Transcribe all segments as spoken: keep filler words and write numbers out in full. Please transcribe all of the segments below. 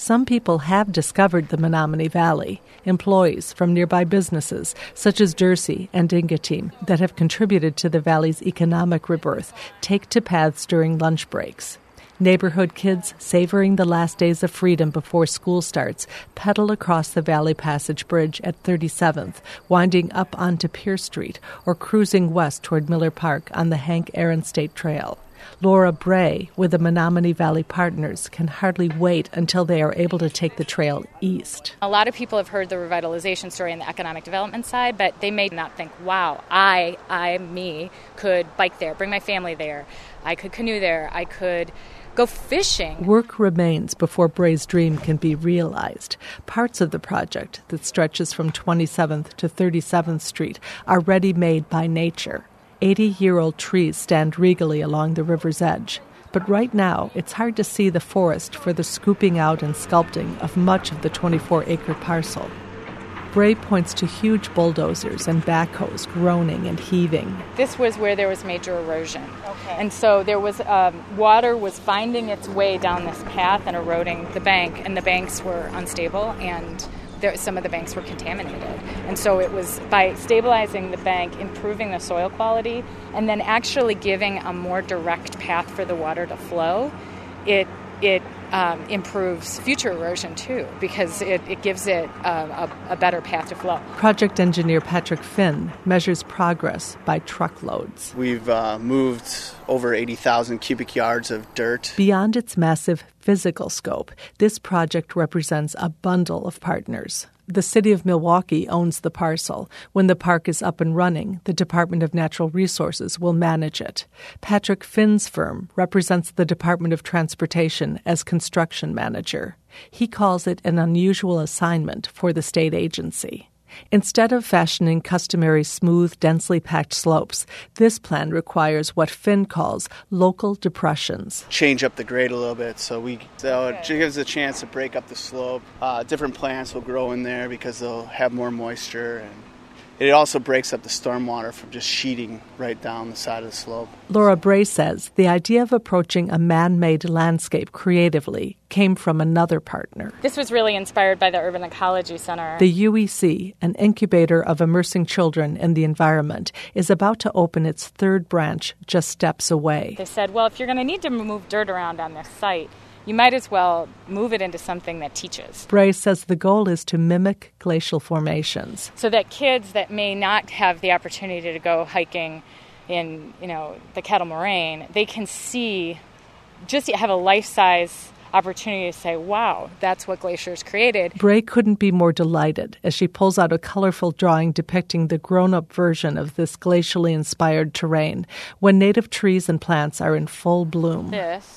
Some people have discovered the Menominee Valley, employees from nearby businesses such as Jersey and Ingateam that have contributed to the valley's economic rebirth take to paths during lunch breaks. Neighborhood kids, savoring the last days of freedom before school starts, pedal across the Valley Passage Bridge at thirty-seventh, winding up onto Pierce Street, or cruising west toward Miller Park on the Hank Aaron State Trail. Laura Bray, with the Menominee Valley Partners, can hardly wait until they are able to take the trail east. A lot of people have heard the revitalization story on the economic development side, but they may not think, wow, I, I, me, could bike there, bring my family there, I could canoe there, I could go fishing. Work remains before Bray's dream can be realized. Parts of the project that stretches from twenty-seventh to thirty-seventh Street are ready-made by nature. eighty-year-old trees stand regally along the river's edge. But right now, it's hard to see the forest for the scooping out and sculpting of much of the twenty-four acre parcel. Bray points to huge bulldozers and backhoes groaning and heaving. This was where there was major erosion. Okay. And so there was um, water was finding its way down this path and eroding the bank, and the banks were unstable, and there, some of the banks were contaminated. And so it was by stabilizing the bank, improving the soil quality, and then actually giving a more direct path for the water to flow, it it um, improves future erosion too, because it, it gives it a, a, a better path to flow. Project engineer Patrick Finn measures progress by truckloads. We've uh, moved over eighty thousand cubic yards of dirt. Beyond its massive physical scope, this project represents a bundle of partners. The city of Milwaukee owns the parcel. When the park is up and running, the Department of Natural Resources will manage it. Patrick Finn's firm represents the Department of Transportation as construction manager. He calls it an unusual assignment for the state agency. Instead of fashioning customary smooth, densely packed slopes, this plan requires what Finn calls local depressions. Change up the grade a little bit, so we so it gives a chance to break up the slope. Uh, different plants will grow in there because they'll have more moisture, and it also breaks up the stormwater from just sheeting right down the side of the slope. Laura Bray says the idea of approaching a man-made landscape creatively came from another partner. This was really inspired by the Urban Ecology Center. The U E C, an incubator of immersing children in the environment, is about to open its third branch just steps away. They said, well, if you're going to need to move dirt around on this site, you might as well move it into something that teaches. Bray says the goal is to mimic glacial formations. So that kids that may not have the opportunity to go hiking in, you know, the Kettle Moraine, they can see, just have a life-size opportunity to say, wow, that's what glaciers created. Bray couldn't be more delighted as she pulls out a colorful drawing depicting the grown-up version of this glacially inspired terrain when native trees and plants are in full bloom. This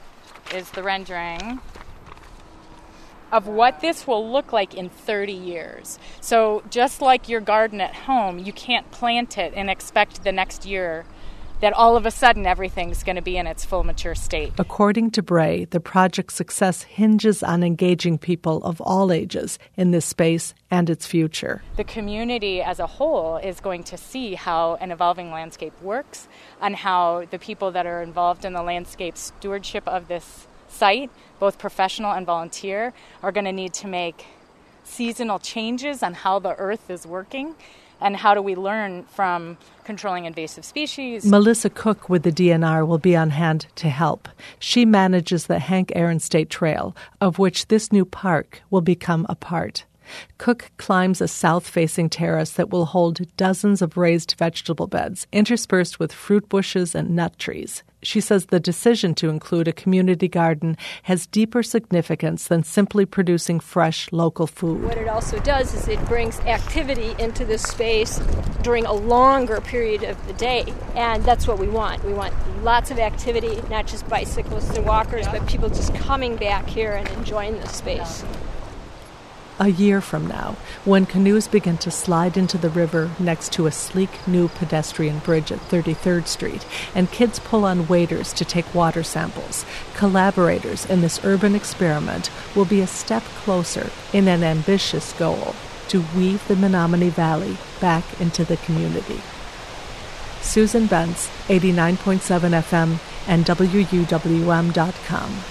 is the rendering of what this will look like in thirty years. So just like your garden at home, you can't plant it and expect the next year that all of a sudden everything's going to be in its full mature state. According to Bray, the project's success hinges on engaging people of all ages in this space and its future. The community as a whole is going to see how an evolving landscape works and how the people that are involved in the landscape stewardship of this site, both professional and volunteer, are going to need to make seasonal changes on how the earth is working. And how do we learn from controlling invasive species? Melissa Cook with the D N R will be on hand to help. She manages the Hank Aaron State Trail, of which this new park will become a part. Cook climbs a south-facing terrace that will hold dozens of raised vegetable beds, interspersed with fruit bushes and nut trees. She says the decision to include a community garden has deeper significance than simply producing fresh, local food. What it also does is it brings activity into this space during a longer period of the day, and that's what we want. We want lots of activity, not just bicyclists and walkers, but people just coming back here and enjoying this space. A year from now, when canoes begin to slide into the river next to a sleek new pedestrian bridge at thirty-third Street, and kids pull on waders to take water samples, collaborators in this urban experiment will be a step closer in an ambitious goal to weave the Menominee Valley back into the community. Susan Bentz, eighty-nine point seven F M and W U W M dot com.